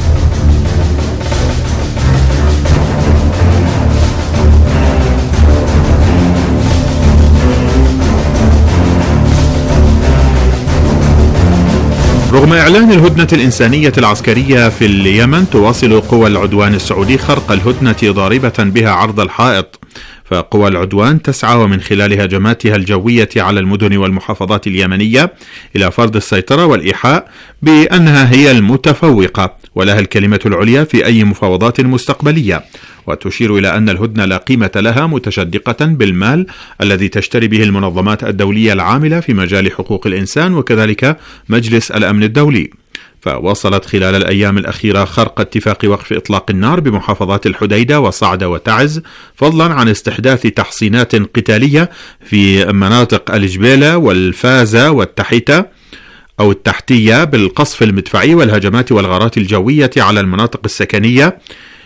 رغم إعلان الهدنة الإنسانية العسكرية في اليمن، تواصل قوى العدوان السعودي خرق الهدنة ضاربة بها عرض الحائط. فقوى العدوان تسعى ومن خلال هجماتها الجوية على المدن والمحافظات اليمنية إلى فرض السيطرة والإيحاء بأنها هي المتفوقة ولها الكلمة العليا في أي مفاوضات مستقبلية، وتشير إلى أن الهدنة لا قيمة لها، متشدقة بالمال الذي تشتري به المنظمات الدولية العاملة في مجال حقوق الإنسان وكذلك مجلس الأمن الدولي. فواصلت خلال الأيام الأخيرة خرق اتفاق وقف إطلاق النار بمحافظات الحديدة وصعدة وتعز، فضلا عن استحداث تحصينات قتالية في مناطق الجبيلة والفازة والتحيتة أو التحتية بالقصف المدفعي والهجمات والغارات الجوية على المناطق السكنية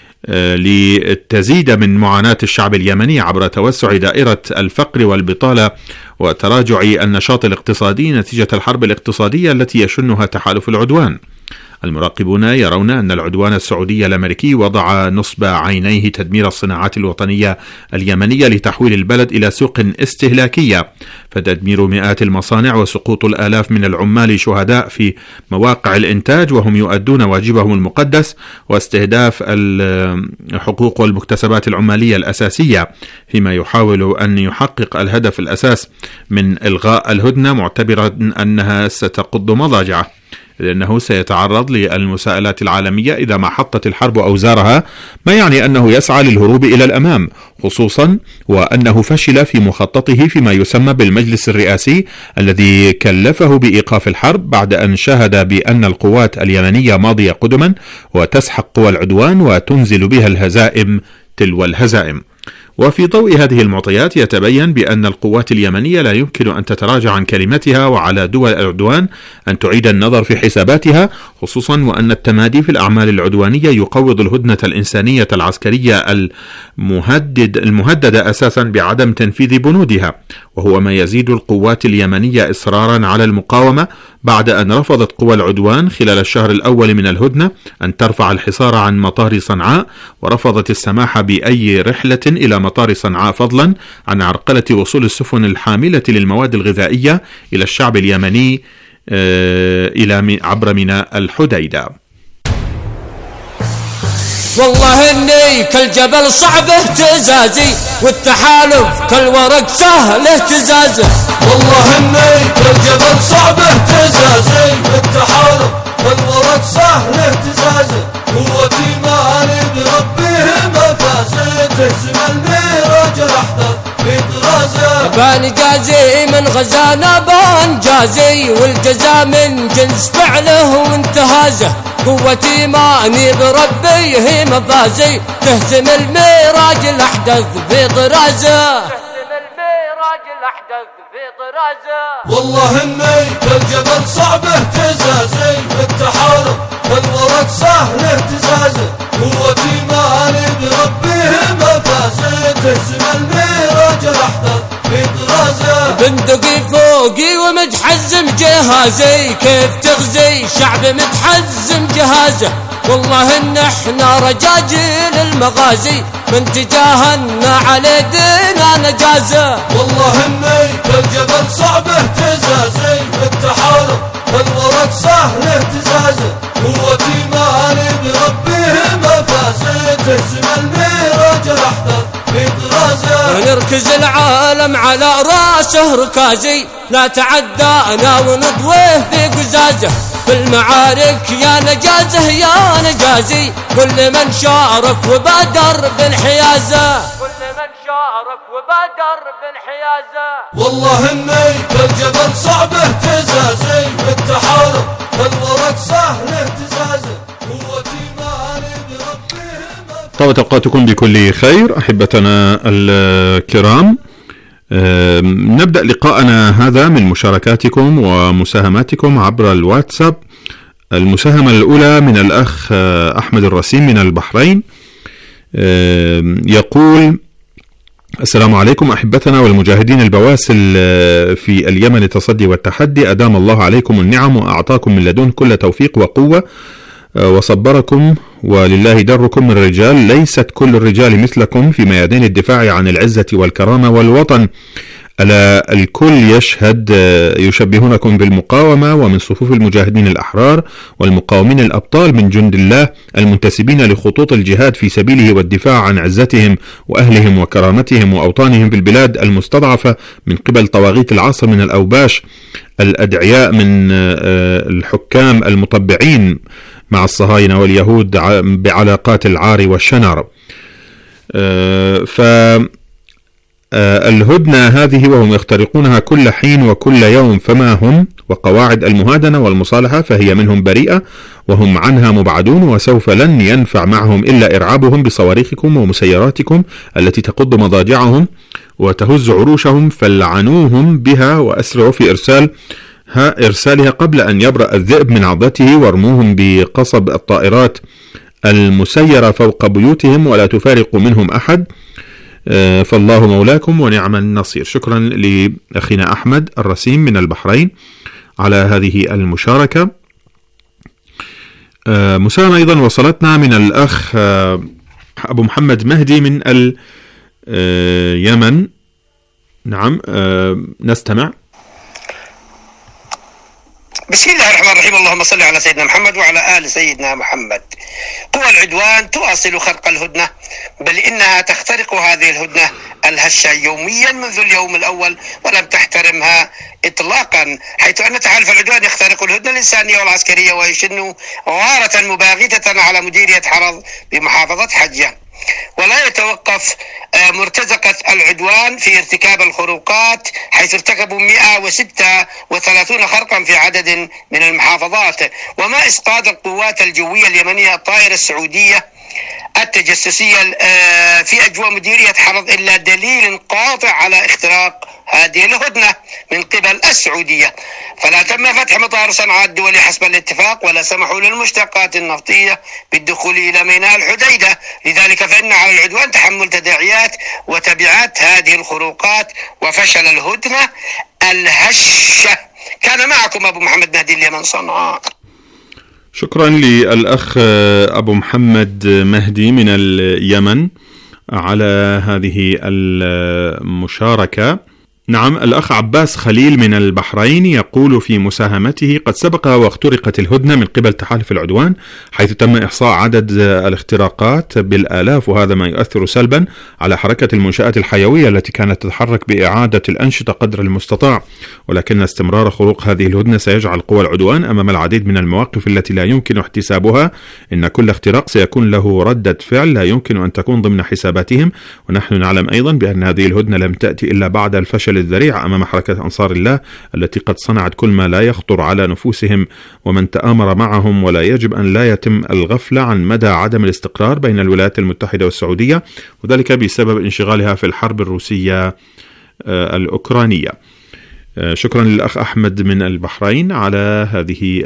لتزيد من معاناة الشعب اليمني عبر توسع دائرة الفقر والبطالة وتراجع النشاط الاقتصادي نتيجة الحرب الاقتصادية التي يشنها تحالف العدوان. المراقبون يرون أن العدوان السعودي الأمريكي وضع نصب عينيه تدمير الصناعات الوطنية اليمنية لتحويل البلد إلى سوق استهلاكية، فتدمير مئات المصانع وسقوط الآلاف من العمال شهداء في مواقع الإنتاج وهم يؤدون واجبهم المقدس، واستهداف الحقوق والمكتسبات العمالية الأساسية، فيما يحاول أن يحقق الهدف الأساس من إلغاء الهدنة، معتبرا أنها ستقض مضاجعه، لأنه سيتعرض للمساءلات العالمية إذا ما حطت الحرب أوزارها، ما يعني أنه يسعى للهروب إلى الأمام، خصوصا وأنه فشل في مخططه فيما يسمى بالمجلس الرئاسي الذي كلفه بإيقاف الحرب بعد أن شاهد بأن القوات اليمنية ماضية قدما وتسحق قوى العدوان وتنزل بها الهزائم تلو الهزائم. وفي ضوء هذه المعطيات يتبين بأن القوات اليمنية لا يمكن أن تتراجع عن كلمتها، وعلى دول العدوان أن تعيد النظر في حساباتها، خصوصا وأن التمادي في الأعمال العدوانية يقوض الهدنة الإنسانية العسكرية المهدد المهددة أساسا بعدم تنفيذ بنودها، وهو ما يزيد القوات اليمنية إصرارا على المقاومة بعد أن رفضت قوى العدوان خلال الشهر الأول من الهدنة أن ترفع الحصار عن مطار صنعاء، ورفضت السماح بأي رحلة إلى مطار صنعاء فضلا عن عرقلة وصول السفن الحاملة للمواد الغذائية إلى الشعب اليمني إلى عبر ميناء الحديدة. والله اني كالجبل صعب اهتزازي، والتحالف كالورق سهل اهتزازه. والله اني كالجبل صعب اهتزازي، والتحالف كالورق سهل اهتزازه. قوتي مالي بربه مفازي، تهزم الميراج الاحداث في طرازه. بان جازي من غزانا بان جازي، والجزاء من جنس فعله وانتهازه. قوتي ماني بربي هي مفازي، تهزم الميراج الأحدث في طرازه. تهزم الميراج الأحدث في طرازه. والله اني كالجبل صعب اهتزازي، التحالف والورق سهل اهتزازه. قوتي ماني بربي هي مفازي، تهزم الميراج الأحدث في طرازه. بندقي فوقي ومتحزم جهازي، كيف تغزي شعب متحزم جهازه. والله ان احنا رجاجيل المغازي، من تجاهلنا على دينا نجازه. والله اني كالجبل صعب اهتزازي، التحالف والورق سهل اهتزازه. قوتي مالي بربه مفازي، تهزم الميراج الاحدث في طرازه. نركز العالم على راسه ركازي، لا تعدانا ونطويه في قزازه. بالمعارك يا نجازه يا نجازي، كل من شارك وبادر بانحيازه. كل من شارك وبادر بانحيازه. والله اني كالجبل صعب اهتزازي، التحالف والورق سهل اهتزازه. قوتي مالي بربه. طابت اوقاتكم بكل خير احبتنا الكرام. نبدأ لقاءنا هذا من مشاركاتكم ومساهماتكم عبر الواتساب. المساهمة الأولى من الأخ أحمد الرسيم من البحرين، يقول: السلام عليكم أحبتنا والمجاهدين البواسل في اليمن، التصدي والتحدي. أدام الله عليكم النعم وأعطاكم من لدن كل توفيق وقوة وصبركم، ولله دركم من رجال. ليست كل الرجال مثلكم في ميادين الدفاع عن العزة والكرامة والوطن. ألا الكل يشهد يشبهونكم بالمقاومة، ومن صفوف المجاهدين الأحرار والمقاومين الأبطال من جند الله المنتسبين لخطوط الجهاد في سبيله والدفاع عن عزتهم وأهلهم وكرامتهم وأوطانهم بالبلاد المستضعفة من قبل طواغيت العصر من الأوباش الأدعياء من الحكام المطبعين مع الصهاينة واليهود بعلاقات العار والشنار. ف الهدنة هذه وهم يخترقونها كل حين وكل يوم فما هم، وقواعد المهادنة والمصالحة فهي منهم بريئة وهم عنها مبعدون، وسوف لن ينفع معهم إلا إرعابهم بصواريخكم ومسيراتكم التي تقض مضاجعهم وتهز عروشهم، فلعنوهم بها وأسرعوا في إرسال ها إرسالها قبل أن يبرأ الذئب من عضته، وارموهم بقصب الطائرات المسيرة فوق بيوتهم ولا تفارقوا منهم أحد، فالله مولاكم ونعم النصير. شكرا لأخينا أحمد الرسيم من البحرين على هذه المشاركة. مساهمة أيضا وصلتنا من الأخ أبو محمد مهدي من اليمن. نعم نستمع. بسم الله الرحمن الرحيم. اللهم صل على سيدنا محمد وعلى آل سيدنا محمد. قوى العدوان تواصل خرق الهدنة، بل إنها تخترق هذه الهدنة الهشة يوميا منذ اليوم الأول ولم تحترمها إطلاقا، حيث أن تحالف العدوان يخترق الهدنة الإنسانية والعسكرية ويشن غارة مباغتة على مديرية حرض بمحافظة حجة، ولا يتوقف مرتزقة العدوان في ارتكاب الخروقات، حيث ارتكبوا مئة وستة وثلاثين خرقا في عدد من المحافظات. وما إسقاط القوات الجوية اليمنية الطائرة السعودية التجسسية في أجواء مديرية حرض إلا دليل قاطع على اختراق هذه الهدنة من قبل السعودية، فلا تم فتح مطار صنعاء الدولي حسب الاتفاق، ولا سمحوا للمشتقات النفطية بالدخول إلى ميناء الحديدة. لذلك فإن على العدوان تحمل تداعيات وتبعات هذه الخروقات وفشل الهدنة الهشة. كان معكم أبو محمد مهدي اليمن صنعاء. شكرا للأخ أبو محمد مهدي من اليمن على هذه المشاركة. نعم، الأخ عباس خليل من البحرين يقول في مساهمته: قد سبق واخترقت الهدنة من قبل تحالف العدوان، حيث تم إحصاء عدد الاختراقات بالآلاف، وهذا ما يؤثر سلبا على حركة المنشآت الحيوية التي كانت تتحرك بإعادة الأنشطة قدر المستطاع. ولكن استمرار خروق هذه الهدنة سيجعل قوى العدوان أمام العديد من المواقف التي لا يمكن احتسابها. إن كل اختراق سيكون له ردة فعل لا يمكن أن تكون ضمن حساباتهم. ونحن نعلم أيضا بأن هذه الهدنة لم تأتي إلا بعد الفشل الذريع أمام حركة أنصار الله التي قد صنعت كل ما لا يخطر على نفوسهم ومن تآمر معهم. ولا يجب أن لا يتم الغفلة عن مدى عدم الاستقرار بين الولايات المتحدة والسعودية، وذلك بسبب انشغالها في الحرب الروسية الأوكرانية. شكرا للأخ أحمد من البحرين على هذه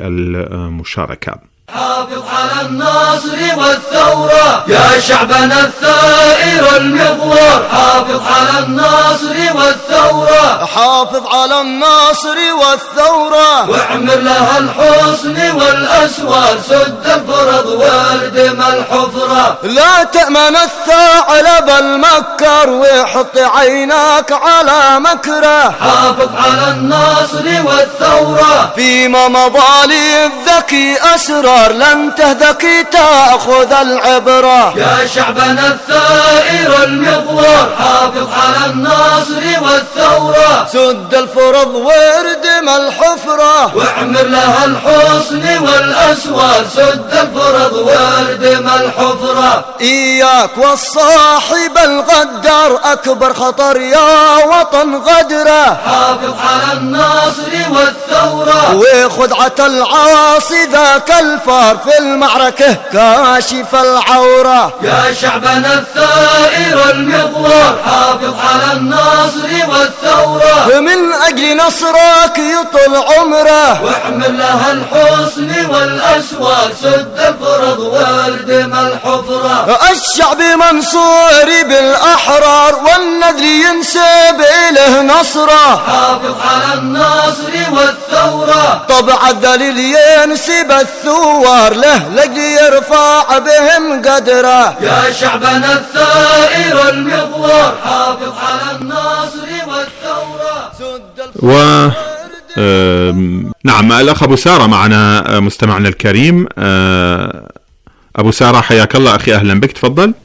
المشاركة. حافظ على النصر والثورة يا شعبنا الثائر المغوار، حافظ على النصر والثورة، حافظ على النصر والثورة، واعمر لها الحسن والأسوار، سد الفرض واردم الحفرة. لا تأمن الثعلب المكر وحط عينك على مكره، حافظ على النصر والثورة، فيما مضى للذكي أسرار لن تهذك تأخذ العبرة. يا شعبنا الثائر المغوار، حافظ على النصر والثورة، سد الفرض واردم الحفرة، واعمر لها الحسن والأسوار، سد الفرض واردم الحفرة. إياك والصاحب الغدار أكبر خطر يا وطن غدره، حافظ على النصر والثورة، وخدعة العاصي ذاك الفار في المعركة كاشف العورة. يا شعبنا الثائر المغوار، حافظ على النصر والثورة، من أجل نصرك يطول عمره واحمل لها الحسن والأسوار سد الفرض والدم الحفرة. الشعب منصور بالأحرار والنذر ينسب إله نصره حافظ على النصر والثورة. طبع الذليل ينسب الثوار له لجل يرفع بهم قدره. يا شعبنا الثائر المغوار حافظ على النصر والثورة. و آه... نعم الأخ أبو سارة معنا مستمعنا الكريم. آه... أبو سارة حياك الله أخي، أهلا بك، تفضل.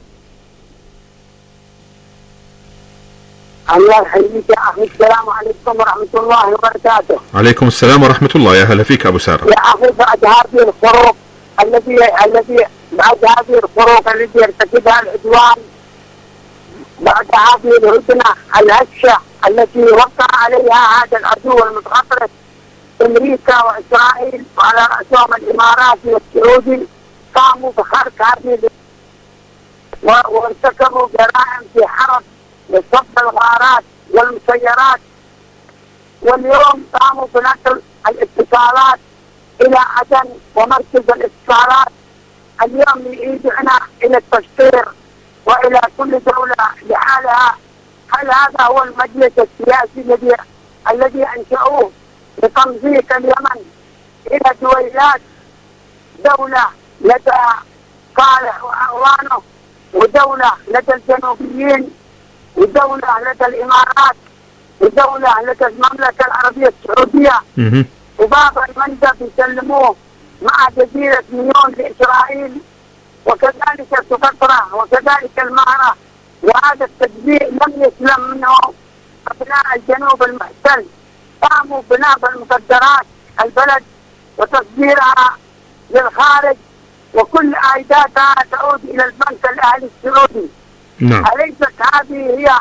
الله يحييك يا أخي، السلام عليكم ورحمة الله وبركاته. عليكم السلام ورحمة الله، يا هلا فيك أبو سارة. يا أخي بعد هذه الخروق الذي الذي بعد هذه الخروق التي يرتكبها العدوان، بعد هذه الهدنة الهشة التي وقع عليها هذا العدو المتغطرس أمريكا وإسرائيل وعلى رأسهم الإمارات والسعودي، قاموا بخرق هذه وارتكبوا جرائم في حرب لصد الغارات والمسيرات. واليوم قاموا بنقل الاتصالات إلى عدن ومركز الاتصالات. اليوم يريدنا إلى التشطير وإلى كل دولة لحالها. هل هذا هو المجلس السياسي الذي الذي أنشأوه لتمزيق اليمن إلى دويلات، دولة لدى صالح وأعوانه، ودولة لدى الجنوبيين، ودولة لدى الإمارات، ودولة لدى المملكة العربية السعودية، وباب المندب يسلموه مع جزيرة ميون لإسرائيل، وكذلك سقطرى وكذلك المهرة. وهذا التجزيء لم يسلم منه أبناء الجنوب المحتل. قاموا بنهب المخدرات البلد وتصديرها للخارج، وكل عائداتها تعود إلى البنك الأهلي السعودي. نعم. أليست هذه هي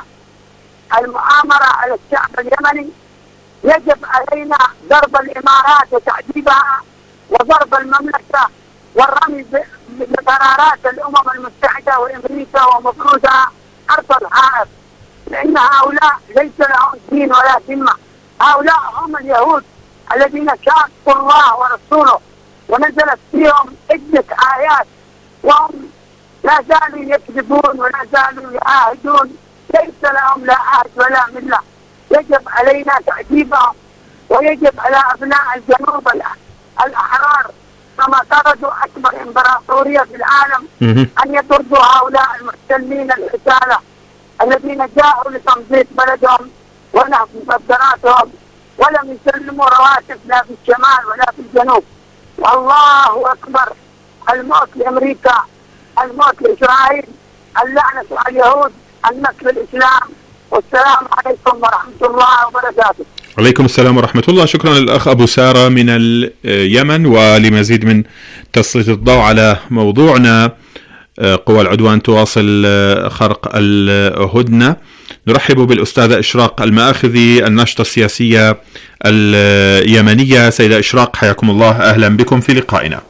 المؤامرة على الشعب اليمني؟ يجب علينا ضرب الإمارات وتعذيبها وضرب المملكة والرمي بقرارات الأمم المتحدة وأمريكا ومفروضها أرض الحائط، لأن هؤلاء ليس لهم دين ولا ذمة. هؤلاء هم اليهود الذين شاقوا الله ورسوله ونزلت فيهم عدة آيات، وهم لا زالوا يكذبون ولا زالوا يعاهدون، ليس لهم لا عهد ولا ملة. يجب علينا تعذيبهم، ويجب على أبناء الجنوب الأحرار كما طردوا أكبر إمبراطورية في العالم أن يطردوا هؤلاء المحتلين الحسالة الذين جاءوا لتمزيق بلدهم ونهب مخدراتهم، ولم يسلموا رواتب لا في الشمال ولا في الجنوب. والله أكبر. الموت لأمريكا، الموت لإسرائيل، اللعنة على اليهود، النصر الإسلام. والسلام عليكم ورحمة الله وبركاته. عليكم السلام ورحمة الله. شكرا للأخ أبو سارة من اليمن. ولمزيد من تسليط الضوء على موضوعنا قوى العدوان تواصل خرق الهدنة، نرحب بالأستاذة إشراق المآخذي الناشطة السياسية اليمنية. سيدة إشراق حياكم الله، أهلا بكم في لقائنا.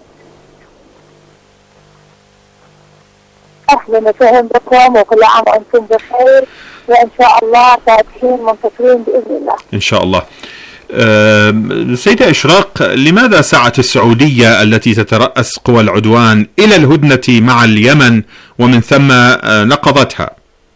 أهلا وسهلا بكم وكل عام وأنتم بخير، وإن شاء الله فاتحين منتصرين بإذن الله. إن شاء الله. أه سيدة إشراق، لماذا سعت السعودية التي تترأس قوى العدوان إلى الهدنة مع اليمن ومن ثم نقضتها؟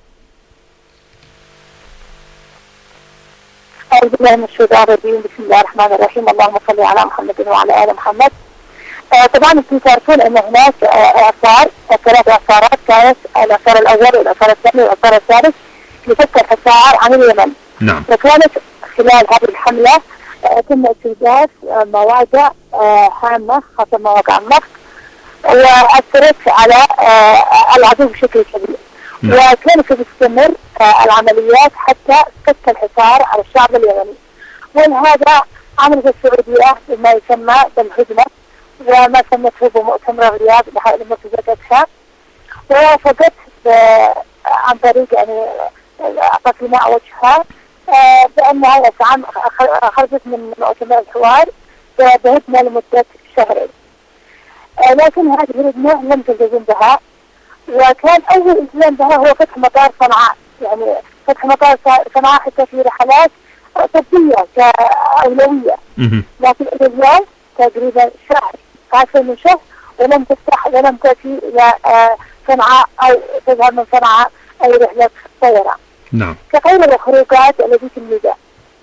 أعوذ بالله من الشيطان الرجيم، بسم الله الرحمن الرحيم، اللهم صل على محمد وعلى آل محمد. آه طبعا انتم تعرفون ان هناك آه اعصار ثلاث اعصارات كانت، الاعصار الاول والاعصار الثاني والاعصار الثالث لفك الحصار عن اليمن. نعم. وكانت خلال هذه الحمله آه تم استهداف آه مواقع آه هامه خاصه مواقع النفط، واثرت على آه العدو بشكل كبير. نعم. وكانت تستمر آه العمليات حتى فك الحصار على الشعب اليمني. ولهذا عملت السعوديه بما يسمى بالهدنه، وما سمته بمؤتمر الرياض لمنتجاتها، ووافقت عن طريق يعني اعطت لنا وجهها بانها عام خرجت من مؤتمر الحوار بهدنه لمده شهرين. لكن هذه الهدنه لم تلتزم بها، وكان اول التزام بها هو فتح مطار صنعاء، يعني فتح مطار صنعاء حتى في رحلات طبية كأولوية، لكن اليوم تقريبا شهر أكثر من شهر ولم تفتح ولم تأتي إلى صنعاء أو تذهب من صنعاء أي رحلة طيران. نعم. كغير الخروجات التي في الميدان.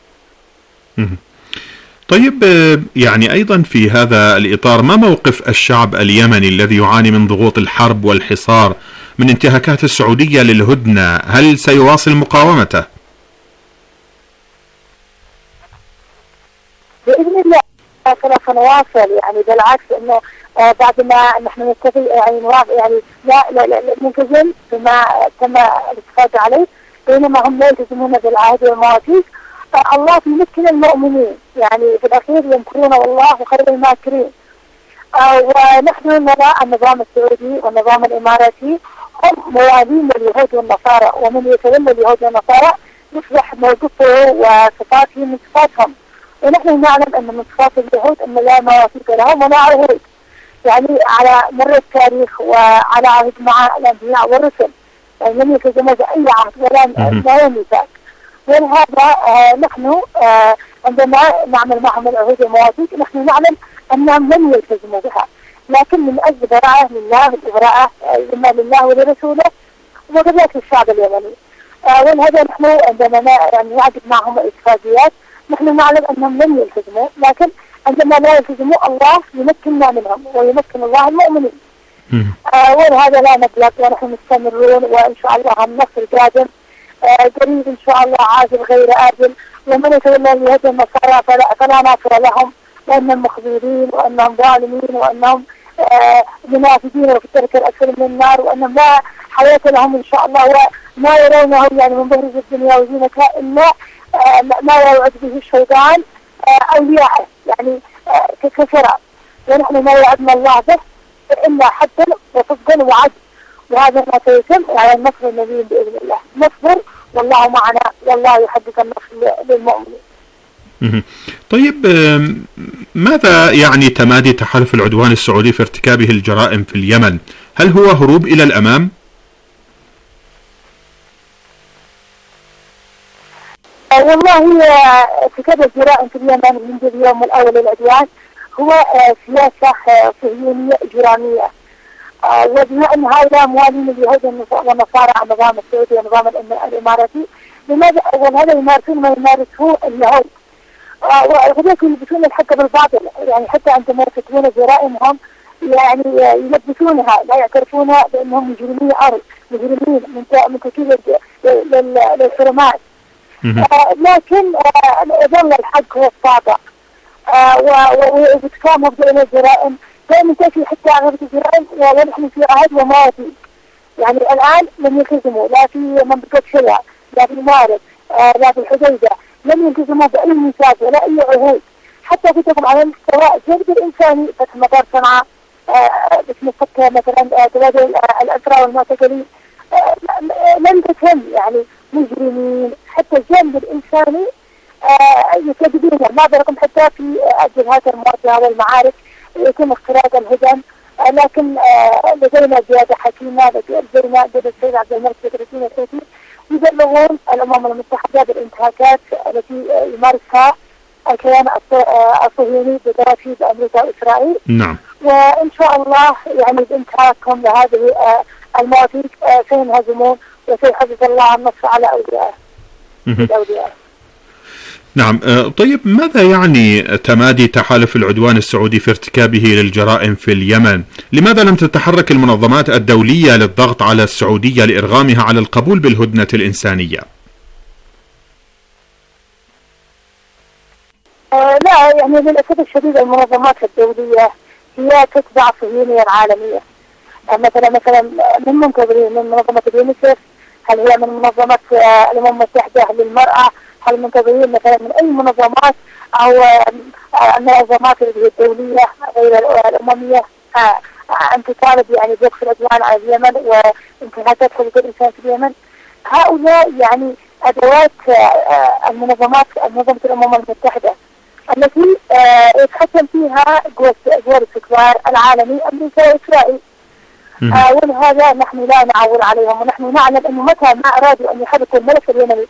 طيب يعني أيضا في هذا الإطار، ما موقف الشعب اليمني الذي يعاني من ضغوط الحرب والحصار من انتهاكات السعودية للهدنة؟ هل سيواصل مقاومته؟ بإذن الله سوف نواصل، يعني بالعكس انه آه بعد ما نحن نتفق يعني يعني لا لا لا نلتزم بما تم الاتفاق عليه، بينما هم لا يلتزمون بالعهد والمواثيق. آه الله يمكن المؤمنين، يعني في الاخير يمكرون والله خير الماكرين. آه ونحن نرى النظام السعودي والنظام الاماراتي هم موالين اليهود والنصارى، ومن يتولى اليهود والنصارى يصبح موقفه وصفاته من صفاتهم. ونحن نعلم أن من صفات اليهود أن لا مواثيق لهم ولا عهود، يعني على مر التاريخ وعلى عهد مع الأنبياء والرسل، يعني لم يلتزموا بأي عهد ولا لا ميثاق. ولهذا آه نحن آه عندما نعمل معهم العهود والمواثيق نحن نعلم أنهم لم يلتزموا بها، لكن من أجل براءة لله وبراءة إما لله ولرسوله وكذلك الشعب اليمني. آه ولهذا نحن عندما يعني نعقد معهم الاتفاقيات نحن نعلم أنهم لم يلتزموا، لكن عندما لا يلتزموا الله يمكننا منهم ويمكن الله المؤمنين. آه ولهذا لا نقلق ونحن مستمرون، وإن شاء الله النصر قادم آه قريب إن شاء الله، عاجل غير آجل. ومن يتولى اليهود والنصارى فلا, فلا ناصر لهم، وأنهم مخذولين وأنهم ظالمين وأنهم آه منافقين وفي الترك الأسفل من النار، وأنهم لا حياة لهم إن شاء الله، وما يرونه يعني من بهرج الدنيا وزينتها إلا آه ما يوعد به الشيطان آه أولياءه، يعني آه كسرى. ونحن ما وعدنا الله به إلا حدا وصدقا وعد، وهذا ما سيتم على النصر النبي بإذن الله. نصبر والله معنا والله يحدث النصر للمؤمنين. طيب ماذا يعني تمادي تحالف العدوان السعودي في ارتكابه الجرائم في اليمن؟ هل هو هروب إلى الأمام؟ والله ارتكاب الجرائم في اليمن منذ اليوم الأول للعدوان هو سياسة صهيونية إجرامية، وبما أن هؤلاء موالين اليهود والنصارى على النظام السعودي والنظام الإماراتي، لماذا هذا يمارسون ما يمارسه اليهود؟ وذلك يلبسون الحق بالباطل، يعني حتى عندما يرتكبون جرائمهم يعني يلبسونها، لا يعترفون بأنهم مجرمين أرض مجرمين منتكين للحرمات. آه لكن يظل آه الحق هو الصادق، آه وبتكامل بين الجرائم دائما تأتي حتى أغلب الجرائم ونحن في عهد وماضي. يعني الآن لم يلتزموا لا في منطقة شلع لا في المارب آه لا في الحديدة، لم يلتزموا بأي ميثاق ولا أي عهود، حتى كتبهم على مستوى الجانب الإنساني فتح مطار صنعاء آه باسم فك مثلا تبادل آه الأسرى والمعتقلين آه لم تتم، يعني مجرمين حتى الجانب الإنساني آه يكذبون. ما بركم حتى في الجهات المواجهة والمعارك يتم اختراق الهدن، آه لكن آه لدينا زيادة حكيمة، لدينا جد السيد عبد الملك بدرسين الحوثي يبلغون الأمم المتحدة بالانتهاكات التي يمارسها الكيان الصهيوني بترافيد أمريكا وإسرائيل. نعم. وإن شاء الله يعني بانتهاكهم لهذه آه المواثيق آه سينهزمون وسيحدث الله النصر على أوليائه. نعم. طيب ماذا يعني تمادي تحالف العدوان السعودي في ارتكابه للجرائم في اليمن؟ لماذا لم تتحرك المنظمات الدولية للضغط على السعودية لإرغامها على القبول بالهدنة الإنسانية؟ آه لا يعني للأسف الشديد المنظمات الدولية هي تتبع الصهيونية العالمية. آه مثلا مثلا من منتظرين من منظمة اليونيسف، هل هي من منظمة آه الأمم المتحدة للمرأة، هل منتظرين مثلا من أي منظمات أو آه المنظمات الدولية غير الأممية آه أن تطالب يعني بوقف العدوان على اليمن وانتهاكات حقوق الإنسان في اليمن؟ هؤلاء يعني أدوات آه المنظمات منظمة الأمم المتحدة التي آه يتحكم فيها قوى الاستكبار العالمي أمريكا وإسرائيل. آه ولهذا نحن لا نعول عليهم، ونحن نعلم أنه متى ما أرادوا أن يحركوا الملف اليمني